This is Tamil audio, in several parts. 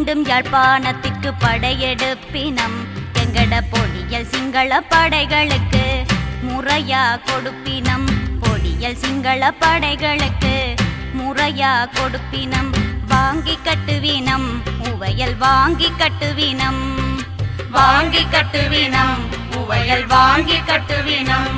மீண்டும் யாழ்ப்பாணத்திற்கு படையெடுப்பினம். எங்கட பொடியல் சிங்கள படைகளுக்கு முறையா கொடுப்பினம். பொடியல் சிங்கள படைகளுக்கு முறையா கொடுப்பினம். வாங்கி கட்டுவினம் உவையல் வாங்கி கட்டுவினம். வாங்கி கட்டுவினம் உவையல் வாங்கி கட்டுவினம்.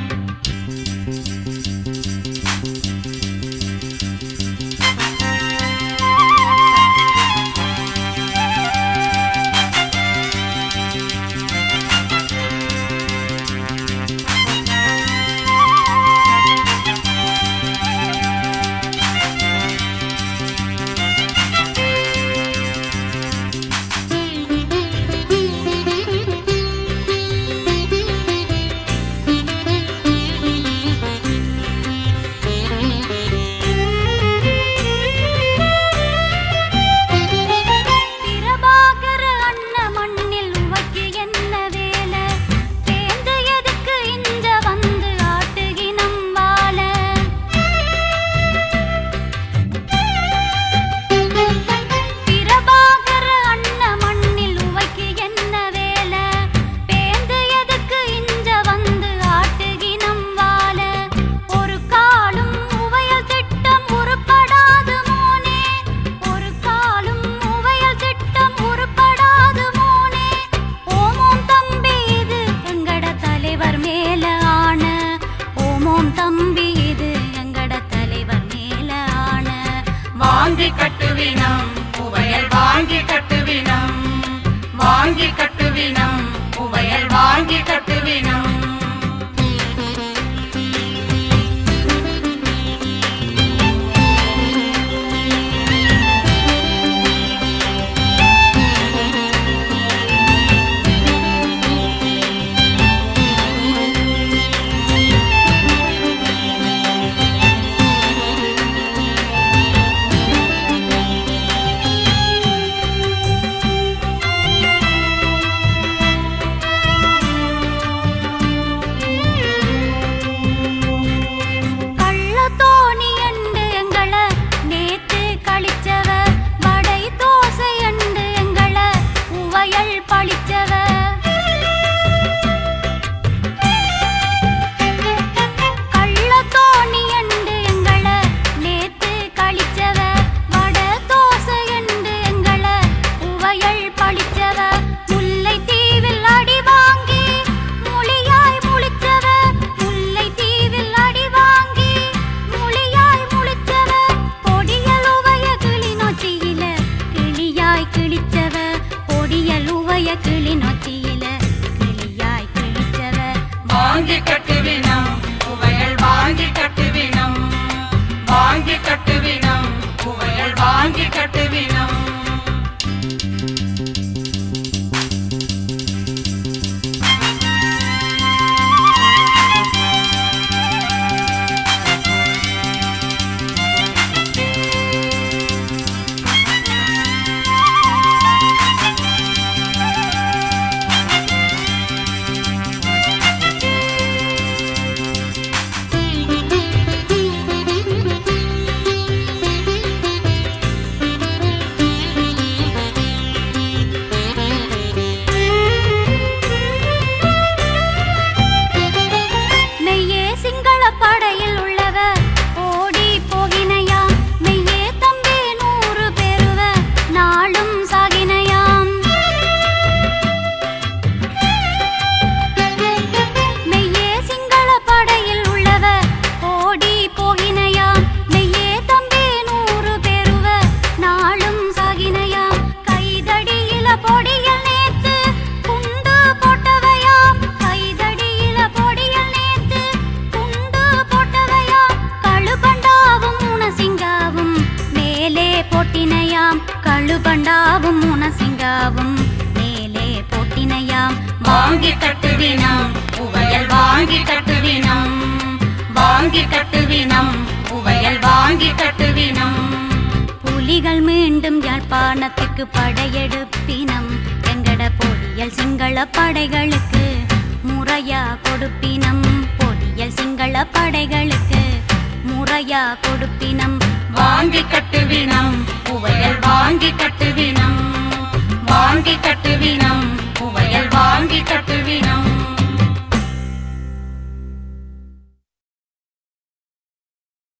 வாங்கி கட்டுவினம் உவையல் வாங்கி கட்டுவினம். வாங்கி கட்டுவினம் உவையல் வாங்கி கட்டுவினம். வாங்கி கட்டுவினம் உவையல் வாங்கி கட்டுவினம். வாங்கி கட்டுவினம் உவையல் வாங்கி கட்டுவினம். கழுபண்டாவும் முனசிங்காவும் மேலே போட்டினையாம். வாங்கி கட்டுவினம் உவையல் வாங்கி கட்டுவினம். வாங்கி கட்டுவினம் உவையல் வாங்கி கட்டுவினம். புலிகள் மீண்டும் யாழ்ப்பாணத்துக்கு படையெடுப்பினம். எங்கட பொடியல் சிங்கள படைகளுக்கு முறையா கொடுப்பினம். பொடியல் சிங்கள படைகளுக்கு முறையா கொடுப்பினம். வாங்கி கட்டுவினம் உவையல் வாங்கி கட்டுவினம். வாங்கி கட்டுவினம் உவையல் வாங்கி கட்டுவினம்